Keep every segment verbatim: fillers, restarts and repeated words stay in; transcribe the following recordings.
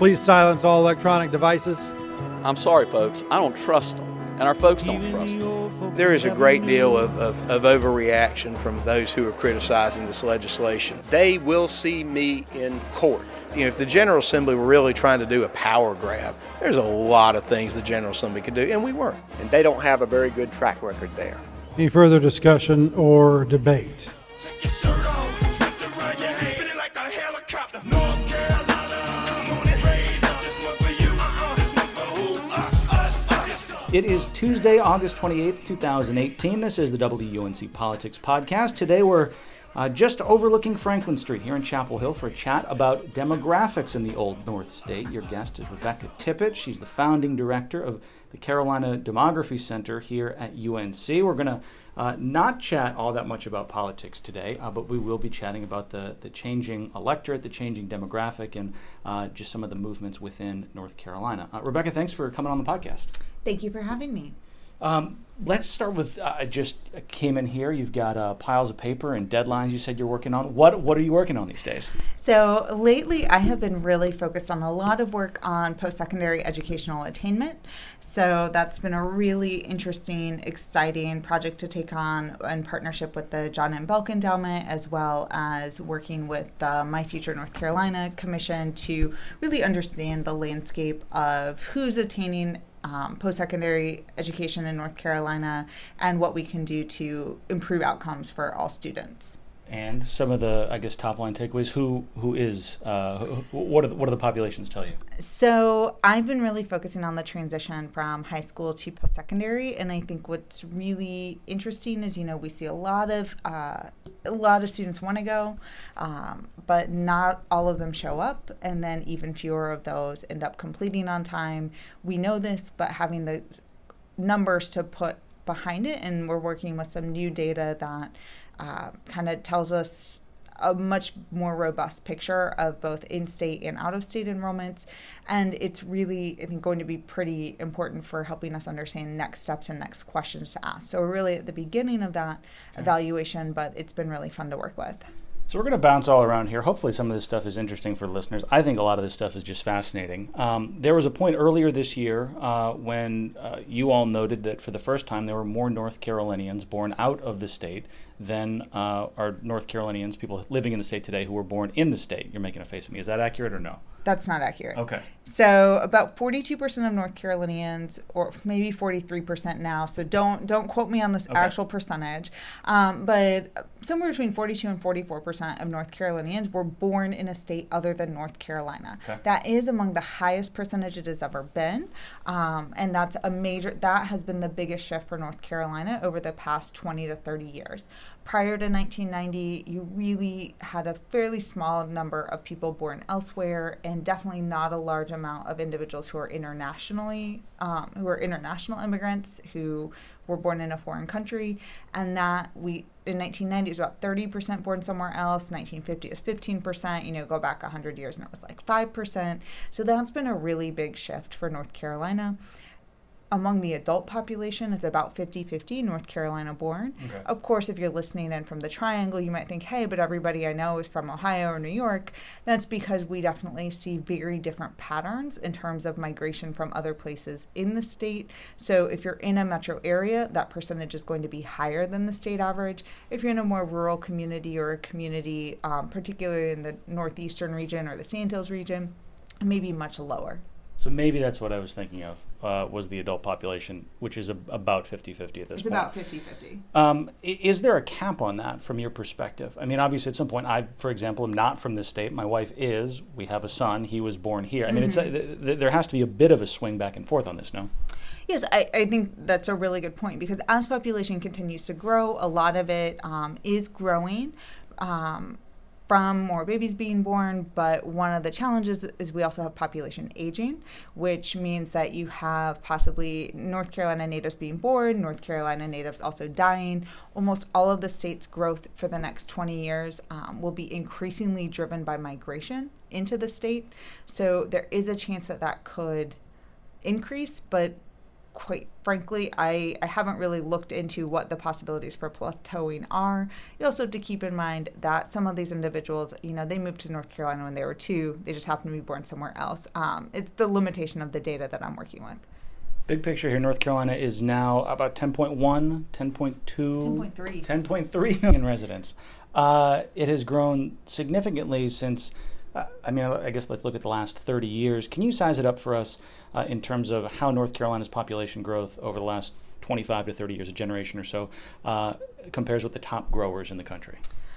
Please silence all electronic devices. I'm sorry, folks. I don't trust them, and our folks don't trust them. There is a great deal of, of, of overreaction from those who are criticizing this legislation. They will see me in court. You know, if the General Assembly were really trying to do a power grab, there's a lot of things the General Assembly could do, and we weren't. And they don't have a very good track record there. Any further discussion or debate? It is Tuesday, August twenty-eighth, twenty eighteen. This is the W U N C Politics Podcast. Today we're uh, just overlooking Franklin Street here in Chapel Hill for a chat about demographics in the Old North State. Your guest is Rebecca Tippett. She's the founding director of the Carolina Demography Center here at U N C. We're going to uh, not chat all that much about politics today, uh, but we will be chatting about the, the changing electorate, the changing demographic, and uh, just some of the movements within North Carolina. Uh, Rebecca, thanks for coming on the podcast. Thank you for having me. Um, let's start with, uh, I just came in here. You've got uh, piles of paper and deadlines you said you're working on. What What are you working on these days? So lately I have been really focused on a lot of work on post-secondary educational attainment. So that's been a really interesting, exciting project to take on in partnership with the John M. Belk Endowment, as well as working with the My Future North Carolina Commission to really understand the landscape of who's attaining Um, post-secondary education in North Carolina and what we can do to improve outcomes for all students. And some of the, I guess, top-line takeaways. Who who is uh, who, what are the, what do the populations tell you? So I've been really focusing on the transition from high school to post-secondary, and I think what's really interesting is, you know, we see a lot of uh, a lot of students want to go, um, but not all of them show up, and then even fewer of those end up completing on time. We know this, but having the numbers to put behind it, and we're working with some new data that Uh, kind of tells us a much more robust picture of both in-state and out-of-state enrollments. And it's really, I think, going to be pretty important for helping us understand next steps and next questions to ask. So we're really at the beginning of that okay. evaluation, but it's been really fun to work with. So we're going to bounce all around here. Hopefully some of this stuff is interesting for listeners. I think a lot of this stuff is just fascinating. Um, there was a point earlier this year uh, when uh, you all noted that for the first time there were more North Carolinians born out of the state than uh, are North Carolinians, people living in the state today, who were born in the state. You're making a face at me. Is that accurate or no? That's not accurate. Okay. So about forty-two percent of North Carolinians, or maybe forty-three percent now, so don't don't quote me on this okay. actual percentage, um, but somewhere between forty-two and forty-four percent of North Carolinians were born in a state other than North Carolina. Okay. That is among the highest percentage it has ever been, um, and that's a major, that has been the biggest shift for North Carolina over the past twenty to thirty years. Prior to nineteen ninety, you really had a fairly small number of people born elsewhere, and definitely not a large amount of individuals who are internationally, um, who are international immigrants who were born in a foreign country. And that we, in nineteen ninety, it was about thirty percent born somewhere else. nineteen fifty was fifteen percent. You know, go back one hundred years and it was like five percent. So that's been a really big shift for North Carolina. Among the adult population, it's about fifty-fifty North Carolina born. Okay. Of course, if you're listening in from the Triangle, you might think, hey, but everybody I know is from Ohio or New York. That's because we definitely see very different patterns in terms of migration from other places in the state. So if you're in a metro area, that percentage is going to be higher than the state average. If you're in a more rural community or a community, um, particularly in the northeastern region or the Sand Hills region, it may be much lower. So maybe that's what I was thinking of, uh, was the adult population, which is a, about fifty-fifty at this it's point. It's about fifty-fifty. Um, is there a cap on that from your perspective? I mean, obviously at some point, I, for example, am not from this state. My wife is. We have a son. He was born here. I mean, mm-hmm. it's a, th- there has to be a bit of a swing back and forth on this, no? Yes, I, I think that's a really good point, because as population continues to grow, a lot of it um, is growing. Um, from more babies being born, but one of the challenges is we also have population aging, which means that you have possibly North Carolina natives being born, North Carolina natives also dying. Almost all of the state's growth for the next twenty years um, will be increasingly driven by migration into the state. So there is a chance that that could increase, but quite frankly, I, I haven't really looked into what the possibilities for plateauing are. You also have to keep in mind that some of these individuals, you know, they moved to North Carolina when they were two. They just happened to be born somewhere else. Um, it's the limitation of the data that I'm working with. Big picture here, North Carolina is now about ten point one, ten point two, ten point three ten point three million residents. Uh, it has grown significantly since, uh, I mean, I guess let's look at the last thirty years. Can you size it up for us uh, in terms of how North Carolina's population growth over the last twenty-five to thirty years, a generation or so, uh, compares with the top growers in the country?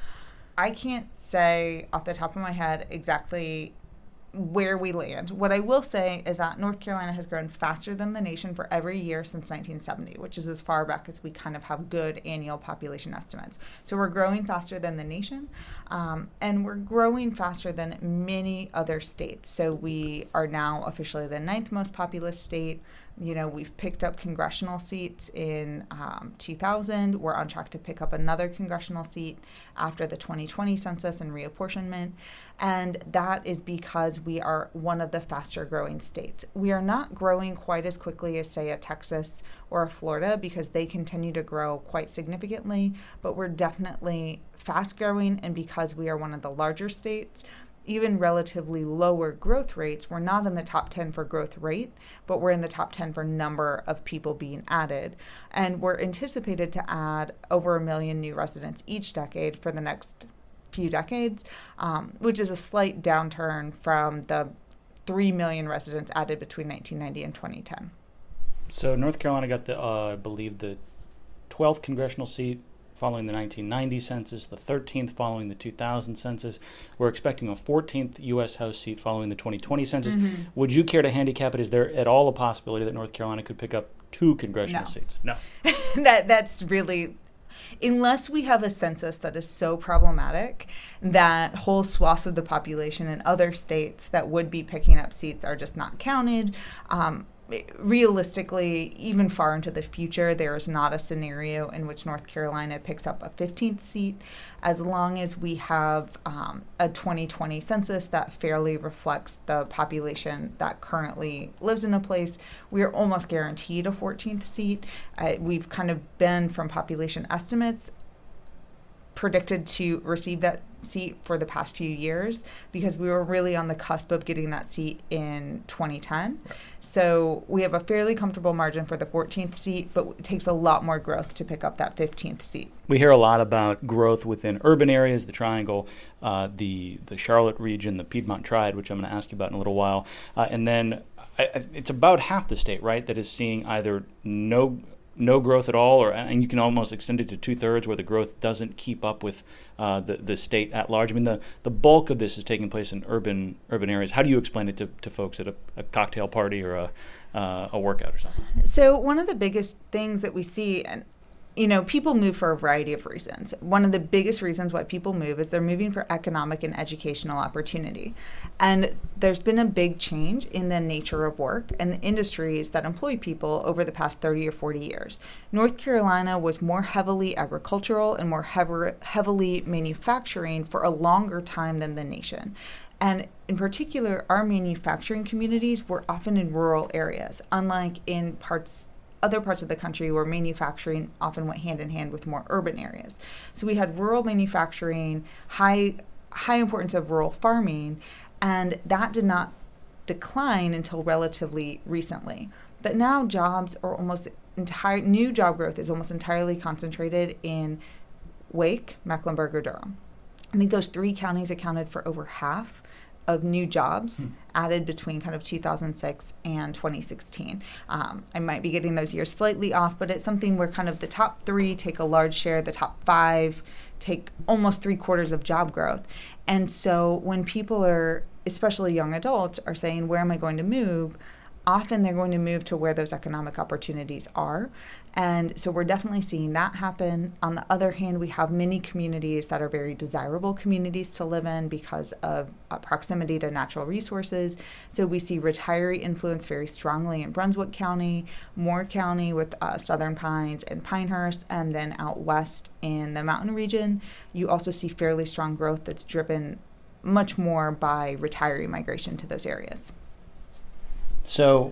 I can't say off the top of my head exactly where we land. What I will say is that North Carolina has grown faster than the nation for every year since nineteen seventy, which is as far back as we kind of have good annual population estimates. So we're growing faster than the nation, um, and we're growing faster than many other states. So we are now officially the ninth most populous state. You know, we've picked up congressional seats in um, two thousand. We're on track to pick up another congressional seat after the twenty twenty census and reapportionment. And that is because we are one of the faster growing states. We are not growing quite as quickly as, say, a Texas or a Florida, because they continue to grow quite significantly, but we're definitely fast growing. And because we are one of the larger states, even relatively lower growth rates, we're not in the top ten for growth rate, but we're in the top ten for number of people being added. And we're anticipated to add over a million new residents each decade for the next few decades, um, which is a slight downturn from the three million residents added between nineteen ninety and twenty ten. So North Carolina got the, uh, I believe, the twelfth congressional seat following the nineteen ninety census, the thirteenth following the two thousand census. We're expecting a fourteenth U S House seat following the twenty twenty census. Mm-hmm. Would you care to handicap it? Is there at all a possibility that North Carolina could pick up two congressional no. seats? No. that That's really... Unless we have a census that is so problematic that whole swaths of the population in other states that would be picking up seats are just not counted, um, realistically, even far into the future, there is not a scenario in which North Carolina picks up a fifteenth seat, as long as we have um, a twenty twenty census that fairly reflects the population that currently lives in a place. We are almost guaranteed a fourteenth seat. Uh, we've kind of been, from population estimates, predicted to receive that seat for the past few years, because we were really on the cusp of getting that seat in twenty ten. Right. So we have a fairly comfortable margin for the fourteenth seat, but it takes a lot more growth to pick up that fifteenth seat. We hear a lot about growth within urban areas, the Triangle, uh, the, the Charlotte region, the Piedmont Triad, which I'm going to ask you about in a little while. Uh, and then I, I, it's about half the state, right, that is seeing either no no growth at all, or and you can almost extend it to two-thirds where the growth doesn't keep up with uh, the, the state at large. I mean, the, the bulk of this is taking place in urban urban areas. How do you explain it to, to folks at a, a cocktail party or a, uh, a workout or something? So one of the biggest things that we see, and you know, people move for a variety of reasons. One of the biggest reasons why people move is they're moving for economic and educational opportunity. And there's been a big change in the nature of work and the industries that employ people over the past thirty or forty years. North Carolina was more heavily agricultural and more hev- heavily manufacturing for a longer time than the nation. And in particular, our manufacturing communities were often in rural areas, unlike in parts other parts of the country where manufacturing often went hand in hand with more urban areas. So we had rural manufacturing, high high importance of rural farming, and that did not decline until relatively recently. But now jobs are almost entire new job growth is almost entirely concentrated in Wake, Mecklenburg, or Durham. I think those three counties accounted for over half of new jobs hmm. added between kind of two thousand six and twenty sixteen. Um, I might be getting those years slightly off, but it's something where kind of the top three take a large share, the top five take almost three quarters of job growth. And so when people are, especially young adults, are saying, where am I going to move? Often they're going to move to where those economic opportunities are. And so we're definitely seeing that happen. On the other hand, we have many communities that are very desirable communities to live in because of uh, proximity to natural resources. So we see retiree influence very strongly in Brunswick County, Moore County with uh, Southern Pines and Pinehurst, and then out west in the mountain region, you also see fairly strong growth that's driven much more by retiree migration to those areas. So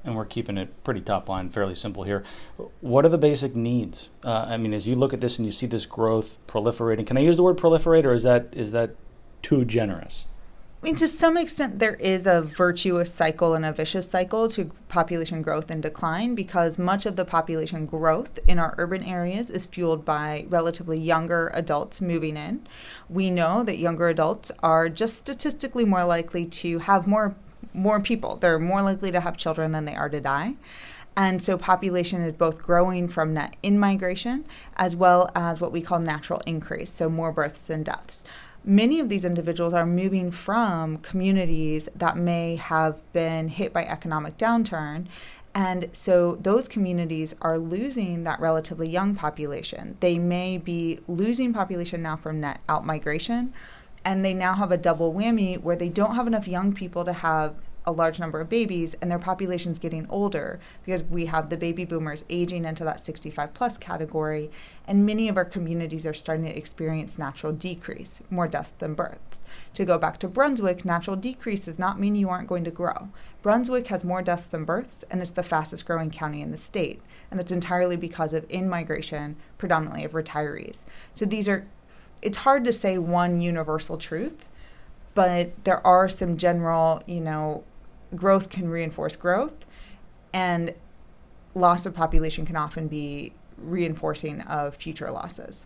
and we're keeping it pretty top line, fairly simple here. What are the basic needs? Uh, I mean, as you look at this and you see this growth proliferating, can I use the word proliferate, or is that is that too generous? I mean, to some extent, there is a virtuous cycle and a vicious cycle to population growth and decline, because much of the population growth in our urban areas is fueled by relatively younger adults moving in. We know that younger adults are just statistically more likely to have more more people. They're more likely to have children than they are to die. And so population is both growing from net in-migration as well as what we call natural increase, so more births and deaths. Many of these individuals are moving from communities that may have been hit by economic downturn, and so those communities are losing that relatively young population. They may be losing population now from net out-migration, and they now have a double whammy where they don't have enough young people to have a large number of babies, and their population's getting older because we have the baby boomers aging into that sixty-five plus category, and many of our communities are starting to experience natural decrease, more deaths than births. To go back to Brunswick, natural decrease does not mean you aren't going to grow. Brunswick has more deaths than births, and it's the fastest growing county in the state, and that's entirely because of in-migration, predominantly of retirees. So these are, it's hard to say one universal truth, but there are some general, you know, growth can reinforce growth, and loss of population can often be reinforcing of future losses.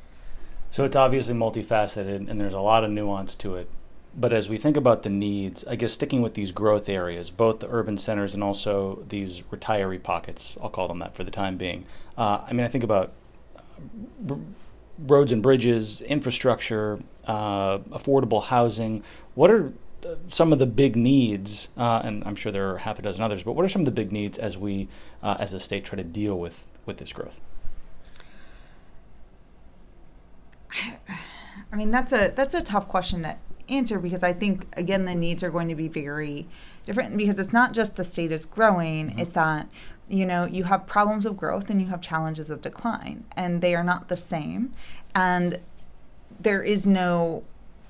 So it's obviously multifaceted, and there's a lot of nuance to it. But as we think about the needs, I guess sticking with these growth areas, both the urban centers and also these retiree pockets, I'll call them that for the time being. Uh, I mean, I think about r- roads and bridges, infrastructure, uh, affordable housing. What are some of the big needs, uh, and I'm sure there are half a dozen others, but what are some of the big needs as we, uh, as a state, try to deal with, with this growth? I mean, that's a that's a tough question to answer, because I think, again, the needs are going to be very different, because it's not just the state is growing, mm-hmm. It's that, you know, you have problems of growth and you have challenges of decline, and they are not the same, and there is no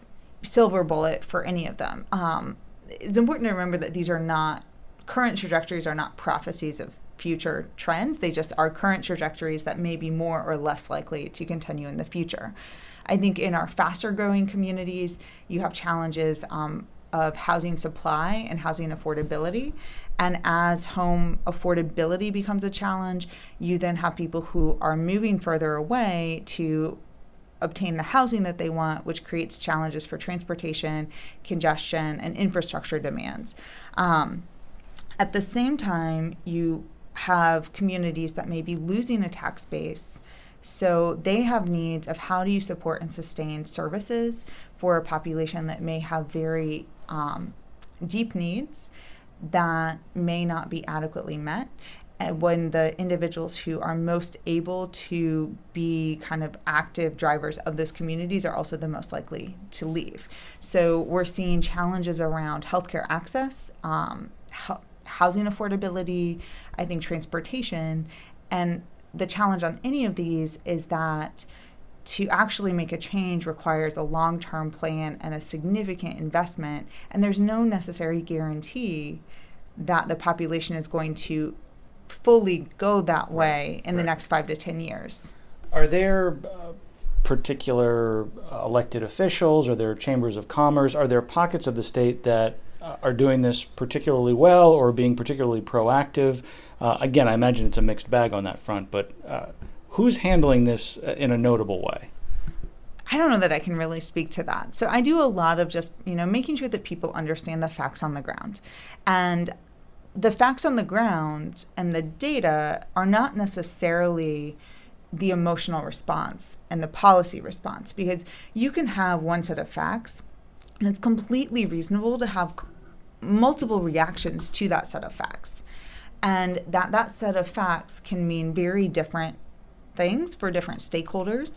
silver bullet for any of them. Um, it's important to remember that these are not, current trajectories are not prophecies of future trends. They just are current trajectories that may be more or less likely to continue in the future. I think in our faster growing communities, you have challenges um, of housing supply and housing affordability. And as home affordability becomes a challenge, you then have people who are moving further away to obtain the housing that they want, which creates challenges for transportation, congestion, and infrastructure demands. Um, at the same time, you have communities that may be losing a tax base, so they have needs of how do you support and sustain services for a population that may have very um, deep needs that may not be adequately met. And when the individuals who are most able to be kind of active drivers of those communities are also the most likely to leave. So we're seeing challenges around healthcare access, um, he- housing affordability, I think transportation, and the challenge on any of these is that to actually make a change requires a long-term plan and a significant investment, and there's no necessary guarantee that the population is going to fully go that way in right. the next five to ten years. Are there uh, particular uh, elected officials, or there chambers of commerce, are there pockets of the state that uh, are doing this particularly well or being particularly proactive? Uh, again, I imagine it's a mixed bag on that front, but uh, who's handling this in a notable way? I don't know that I can really speak to that. So I do a lot of just, you know, making sure that people understand the facts on the ground. And the facts on the ground and the data are not necessarily the emotional response and the policy response, because you can have one set of facts and it's completely reasonable to have multiple reactions to that set of facts. And that that set of facts can mean very different things for different stakeholders.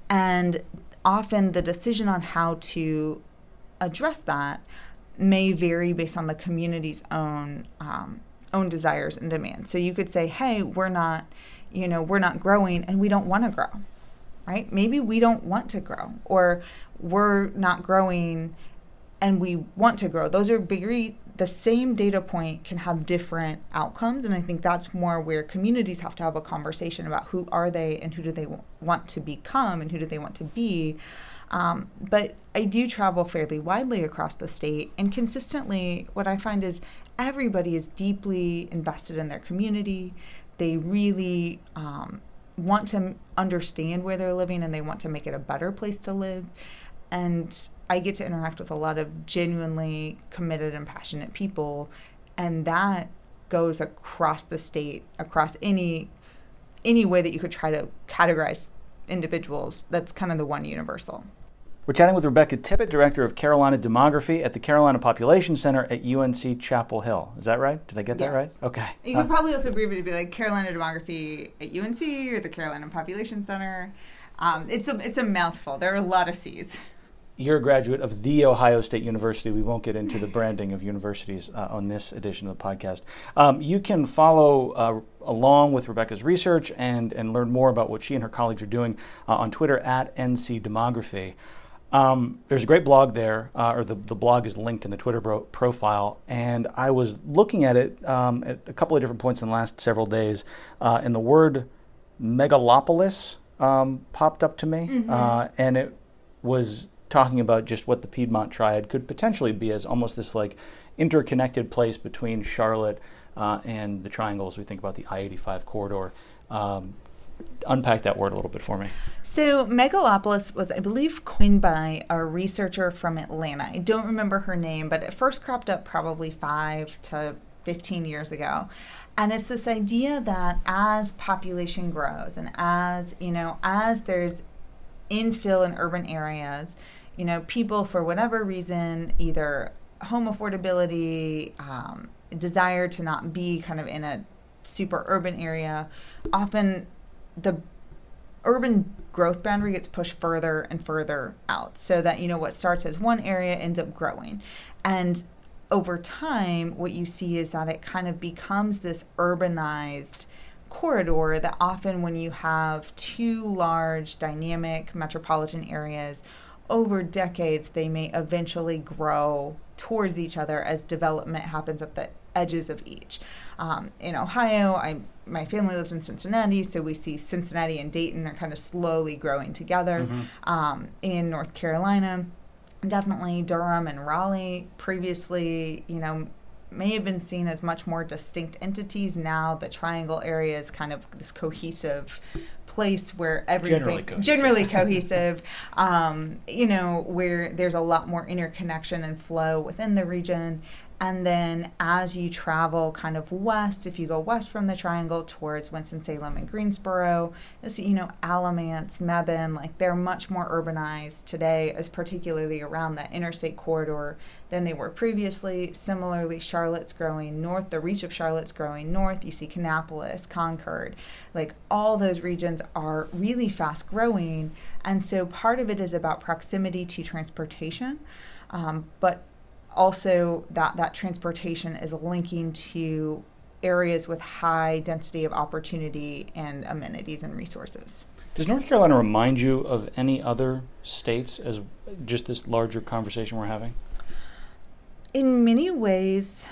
And often the decision on how to address that may vary based on the community's own um, own desires and demands. So you could say, hey, we're not, you know, we're not growing and we don't want to grow, right? Maybe we don't want to grow, or we're not growing and we want to grow. Those are very, the same data point can have different outcomes, and I think that's more where communities have to have a conversation about who are they and who do they w- want to become and who do they want to be. Um, but I do travel fairly widely across the state, and consistently what I find is everybody is deeply invested in their community. They really um, want to understand where they're living, and they want to make it a better place to live. And I get to interact with a lot of genuinely committed and passionate people, and that goes across the state, across any any way that you could try to categorize individuals. That's kind of the one universal. We're chatting with Rebecca Tippett, Director of Carolina Demography at the Carolina Population Center at U N C Chapel Hill. Is that right? Did I get Yes. that right? Okay. You Uh, could probably also abbreviate it to be like Carolina Demography at U N C or the Carolina Population Center. Um, it's a it's a mouthful. There are a lot of C's. You're a graduate of The Ohio State University. We won't get into the branding of universities uh, on this edition of the podcast. Um, you can follow uh, along with Rebecca's research and, and learn more about what she and her colleagues are doing uh, on Twitter at N C Demography. Um, there's a great blog there, uh, or the, the blog is linked in the Twitter bro- profile, and I was looking at it um, at a couple of different points in the last several days, uh, and the word megalopolis um, popped up to me, mm-hmm. uh, and it was talking about just what the Piedmont Triad could potentially be as almost this like interconnected place between Charlotte uh, and the Triangle as we think about the I eighty-five corridor. Um, unpack that word a little bit for me. So megalopolis was, I believe, coined by a researcher from Atlanta. I don't remember her name, but it first cropped up probably five to fifteen years ago. And it's this idea that as population grows and as, you know, as there's infill in urban areas, you know, people for whatever reason, either home affordability, um, desire to not be kind of in a super urban area, often the urban growth boundary gets pushed further and further out so that, you know, what starts as one area ends up growing. And over time, what you see is that it kind of becomes this urbanized corridor that often when you have two large dynamic metropolitan areas, over decades, they may eventually grow towards each other as development happens at the edges of each. Um, in Ohio, I my family lives in Cincinnati, so we see Cincinnati and Dayton are kind of slowly growing together. Mm-hmm. Um, in North Carolina, definitely Durham and Raleigh previously, you know, may have been seen as much more distinct entities. Now the Triangle area is kind of this cohesive place where everything generally cohesive, generally cohesive um, you know, where there's a lot more interconnection and flow within the region. And then as you travel kind of west, if you go west from the Triangle towards Winston-Salem and Greensboro, you'll see, you know, Alamance, Mebane, like they're much more urbanized today, as particularly around that interstate corridor than they were previously. Similarly, Charlotte's growing north, the reach of Charlotte's growing north. You see Kannapolis, Concord, like all those regions are really fast growing. And so part of it is about proximity to transportation, um, but also that that transportation is linking to areas with high density of opportunity and amenities and resources. Does North Carolina remind you of any other states as just this larger conversation we're having? In many ways,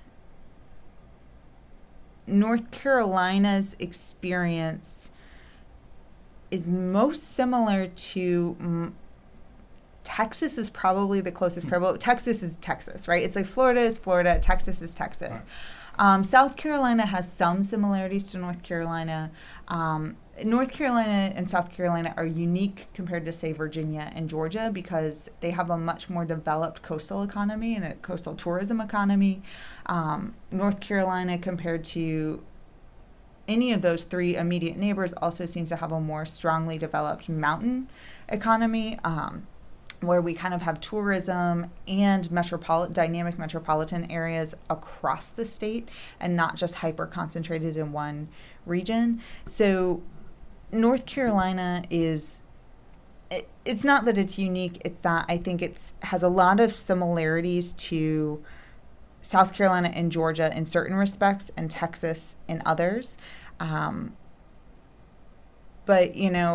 North Carolina's experience is most similar to mm, Texas is probably the closest parallel. Texas is Texas, right? It's like Florida is Florida, Texas is Texas. Right. Um, South Carolina has some similarities to North Carolina. Um, North Carolina and South Carolina are unique compared to, say, Virginia and Georgia because they have a much more developed coastal economy and a coastal tourism economy. Um, North Carolina, compared to any of those three immediate neighbors, also seems to have a more strongly developed mountain economy, um, where we kind of have tourism and metropolitan, dynamic metropolitan areas across the state and not just hyper concentrated in one region. So North Carolina is, it, it's not that it's unique, it's that I think it's has a lot of similarities to South Carolina and Georgia in certain respects and Texas in others. Um, but, you know,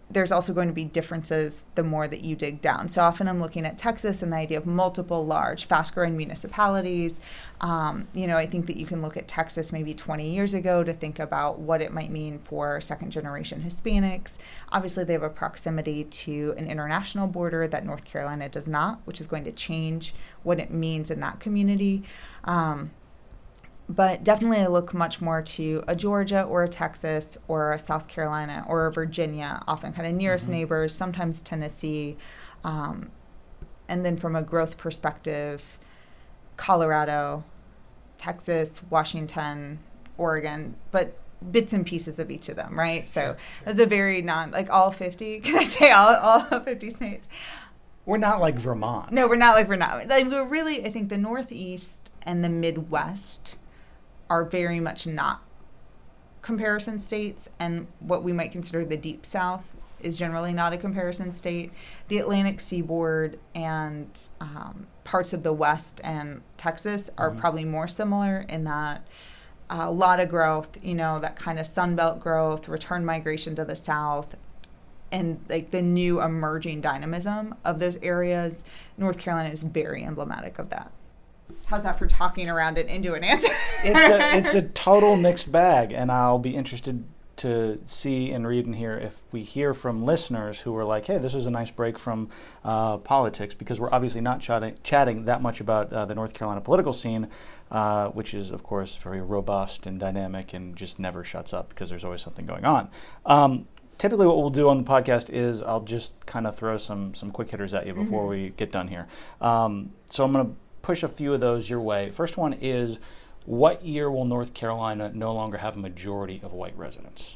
there's also going to be differences the more that you dig down. So often I'm looking at Texas and the idea of multiple large, fast-growing municipalities. Um, you know, I think that you can look at Texas maybe twenty years ago to think about what it might mean for second-generation Hispanics. Obviously, they have a proximity to an international border that North Carolina does not, which is going to change what it means in that community. Um, But definitely I look much more to a Georgia or a Texas or a South Carolina or a Virginia, often kind of nearest mm-hmm. neighbors, sometimes Tennessee. Um, and then from a growth perspective, Colorado, Texas, Washington, Oregon, but bits and pieces of each of them, right? Sure, so sure. It's a very non, like all fifty, can I say all, all fifty states? We're not like Vermont. No, we're not like Vermont. Like we're really, I think the Northeast and the Midwest are very much not comparison states, and what we might consider the Deep South is generally not a comparison state. The Atlantic Seaboard and um, parts of the West and Texas are mm-hmm. probably more similar in that uh, a lot of growth, you know, that kind of Sunbelt growth, return migration to the South, and like the new emerging dynamism of those areas. North Carolina is very emblematic of that. How's that for talking around it into an answer? it's a it's a total mixed bag, and I'll be interested to see and read and hear if we hear from listeners who are like, hey, this is a nice break from uh, politics, because we're obviously not chatting, chatting that much about uh, the North Carolina political scene, uh, which is, of course, very robust and dynamic and just never shuts up because there's always something going on. Um, typically what we'll do on the podcast is I'll just kind of throw some, some quick hitters at you before mm-hmm. we get done here. Um, so I'm going to push a few of those your way. First one is, what year will North Carolina no longer have a majority of white residents?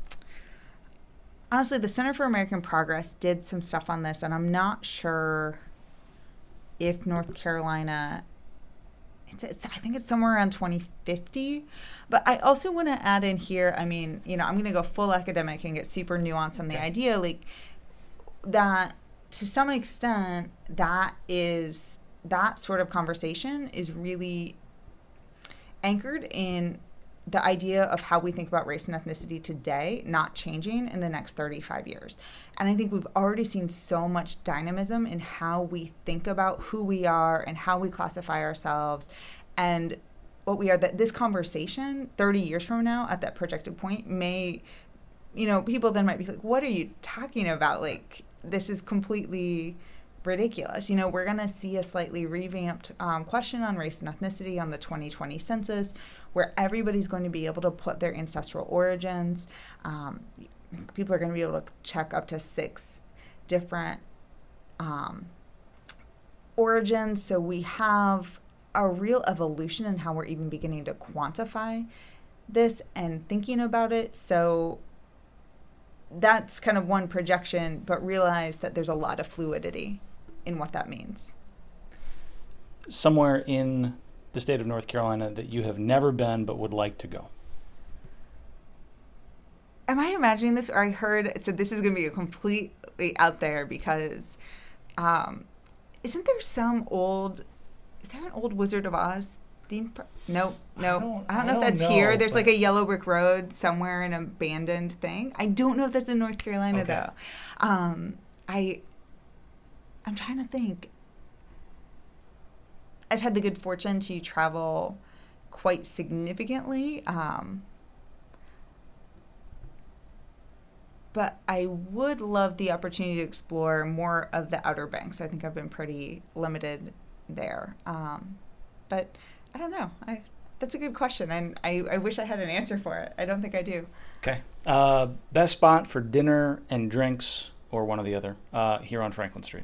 Honestly, the Center for American Progress did some stuff on this, and I'm not sure if North Carolina, it's, it's, I think it's somewhere around twenty fifty. But I also want to add in here, I mean, you know, I'm going to go full academic and get super nuanced on the okay. idea, like that to some extent, that is, that sort of conversation is really anchored in the idea of how we think about race and ethnicity today not changing in the next thirty-five years. And I think we've already seen so much dynamism in how we think about who we are and how we classify ourselves and what we are, that this conversation thirty years from now at that projected point may, you know, people then might be like, what are you talking about? Like, this is completely ridiculous. You know, we're going to see a slightly revamped um, question on race and ethnicity on the twenty twenty census, where everybody's going to be able to put their ancestral origins. Um, people are going to be able to check up to six different um, origins. So we have a real evolution in how we're even beginning to quantify this and thinking about it. So that's kind of one projection, but realize that there's a lot of fluidity in what that means. Somewhere in the state of North Carolina that you have never been but would like to go? Am I imagining this, or I heard, so this is going to be a completely out there because um, isn't there some old, is there an old Wizard of Oz theme? Pro- no, no. I don't, I don't know I if that's don't know, here. There's like a yellow brick road somewhere, an abandoned thing. I don't know if that's in North Carolina, okay. though. Um, I, I'm trying to think. I've had the good fortune to travel quite significantly. Um, but I would love the opportunity to explore more of the Outer Banks. I think I've been pretty limited there. Um, but I don't know. I, that's a good question, and I, I wish I had an answer for it. I don't think I do. Okay. Uh, best spot for dinner and drinks, or one or the other, uh, here on Franklin Street?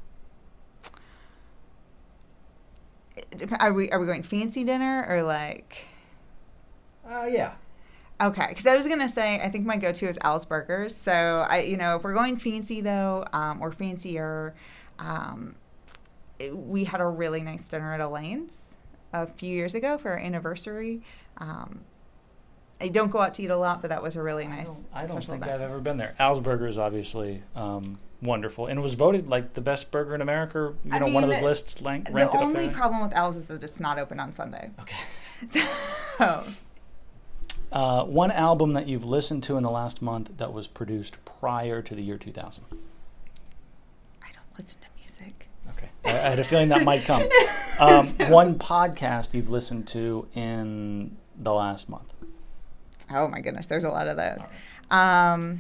Are we are we going fancy dinner or like? Uh, yeah. Okay, because I was gonna say I think my go-to is Al's Burgers. So I, you know, if we're going fancy though, um, or fancier, um, it, we had a really nice dinner at Elaine's a few years ago for our anniversary. Um, I don't go out to eat a lot, but that was a really nice. I don't, I don't think event. I've ever been there. Al's Burgers, obviously. Um, Wonderful. And it was voted like the best burger in America, you I know, mean, one of those lists ranked up there. The only problem with Al's is that it's not open on Sunday. Okay. So. Uh, one album that you've listened to in the last month that was produced prior to the year two thousand. I don't listen to music. Okay. I, I had a feeling that might come. Um, so. One podcast you've listened to in the last month. Oh my goodness, there's a lot of those. Right. Um,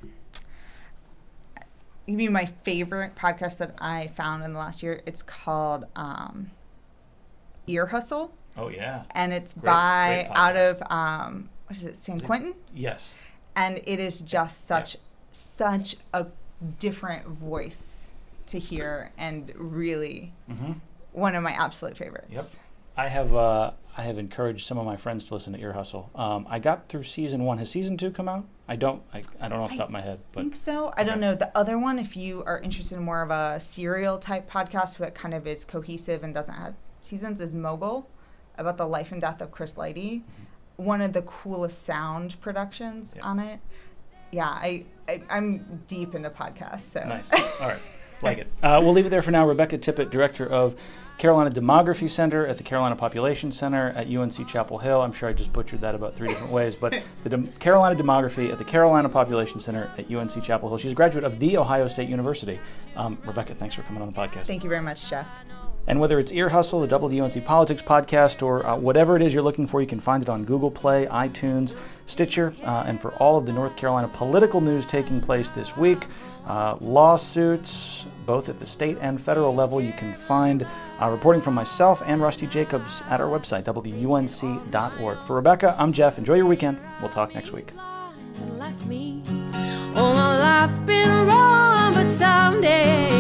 you mean my favorite podcast that I found in the last year? It's called um, Ear Hustle. Oh yeah. And it's great, by great out of um, what is it, San is Quentin? It? Yes. And it is just such yeah. such a different voice to hear, and really mm-hmm. one of my absolute favorites. Yep. I have uh, I have encouraged some of my friends to listen to Ear Hustle. Um, I got through season one. Has season two come out? I don't. I, I don't know off the top of my head. I think but, so. I okay. don't know. The other one, if you are interested in more of a serial type podcast that kind of is cohesive and doesn't have seasons, is Mogul, about the life and death of Chris Lighty. Mm-hmm. One of the coolest sound productions yeah. on it. Yeah, I, I I'm deep into podcasts. So nice. All right, like it. Uh, we'll leave it there for now. Rebecca Tippett, director of Carolina Demography Center at the Carolina Population Center at U N C Chapel Hill. I'm sure I just butchered that about three different ways, but the Dem- Carolina Demography at the Carolina Population Center at U N C Chapel Hill. She's a graduate of The Ohio State University. Um, Rebecca, thanks for coming on the podcast. Thank you very much, Jeff. And whether it's Ear Hustle, the W U N C Politics podcast, or uh, whatever it is you're looking for, you can find it on Google Play, iTunes, Stitcher, uh, and for all of the North Carolina political news taking place this week, uh, lawsuits, both at the state and federal level, you can find uh, reporting from myself and Rusty Jacobs at our website, W U N C dot org. For Rebecca, I'm Jeff. Enjoy your weekend. We'll talk next week. Left me. All my life been wrong, but someday